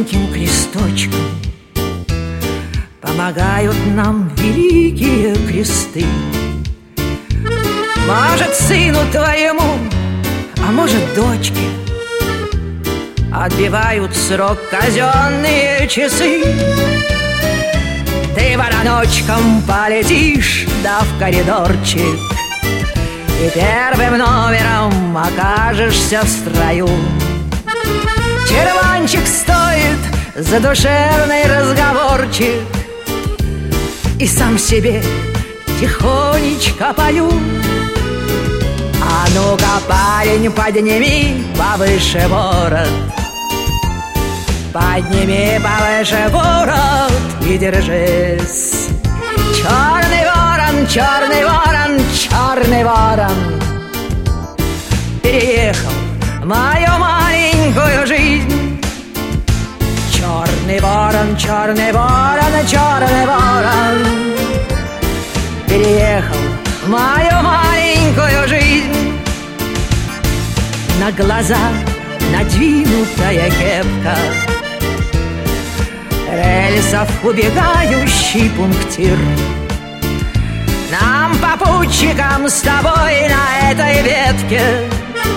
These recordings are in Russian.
маленьким кресточком помогают нам великие кресты. Может, сыну твоему, а может, дочке отбивают срок казенные часы. Ты вороночком полетишь, да в коридорчик, и первым номером окажешься в строю. Червончик стоит задушевный разговорчик, и сам себе тихонечко пою. А ну-ка, парень, подними повыше ворот, подними повыше ворот и держись. Черный ворон, черный ворон, черный ворон переехал мою маленькую жизнь. Черный ворон, черный ворон, черный ворон переехал мою маленькую жизнь. На глаза надвинутая кепка, рельсов убегающий пунктир. Нам, попутчикам, с тобой на этой ветке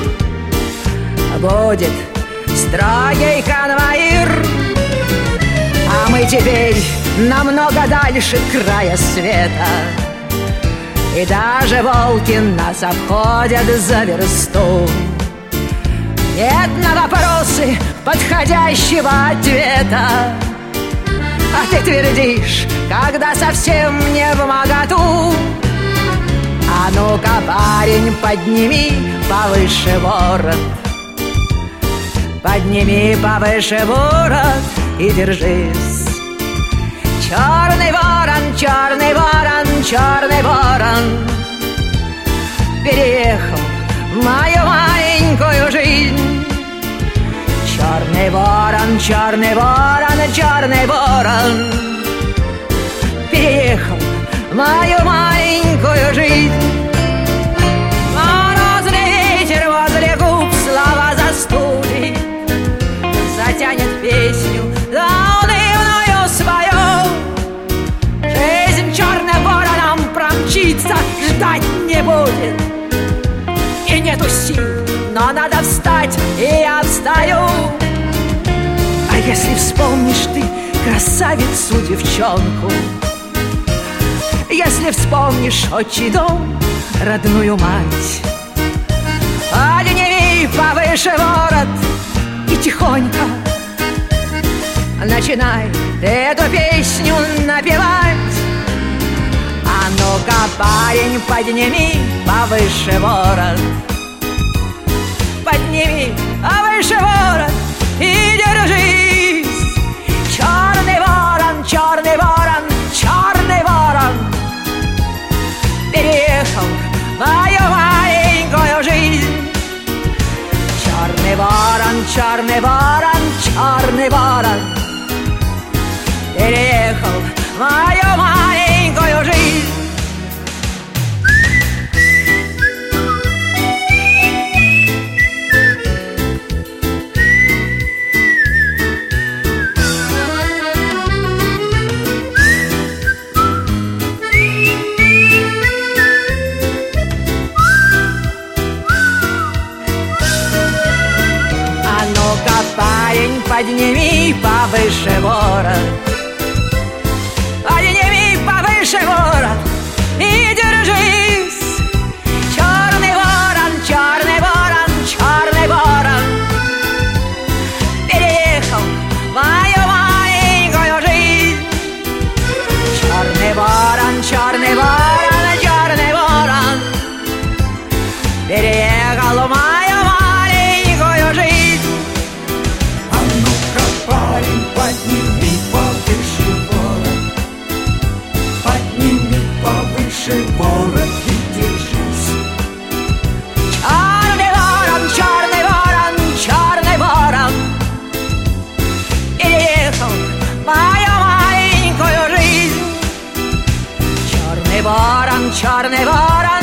будет строгий конвоир. А мы теперь намного дальше края света, и даже волки нас обходят за версту. Нет на вопросы подходящего ответа, а ты твердишь, когда совсем не вмоготу. А ну-ка, парень, подними повыше ворот, подними повыше ворот и держись. Черный ворон, черный ворон, черный ворон переехал мою маленькую жизнь. Черный ворон, черный ворон, черный ворон переехал мою маленькую жизнь. Морозный ветер возле губ слова застудит, затянет песню заунывную свою. Жизнь черным вороном промчится, ждать не будет, и нету сил, но надо встать, и я встаю. А если вспомнишь ты красавицу девчонку, если вспомнишь отчий дом, родную мать, подними повыше ворот и тихонько начинай ты эту песню напевать. А ну-ка, парень, подними повыше ворот, подними повыше ворот и держись. Черный ворон, черный ворон, черный ворон переехал мою маленькую жизнь. Черный ворон, черный ворон, черный ворон переехал мою маленькую жизнь. А ну-ка, парень, подними повыше ворот, подними повыше ворот и держись. Черный ворон, черный ворон, черный ворон переехал мою маленькую жизнь. Черный ворон, черный ворон, черный ворон переехал мою маленькую жизнь. А ну-ка, парень, подними повыше ворот, подними повыше ворот и держись. Черный ворон, черный ворон, черный ворон переехал мою маленькую жизнь. Черный ворон, черный ворон,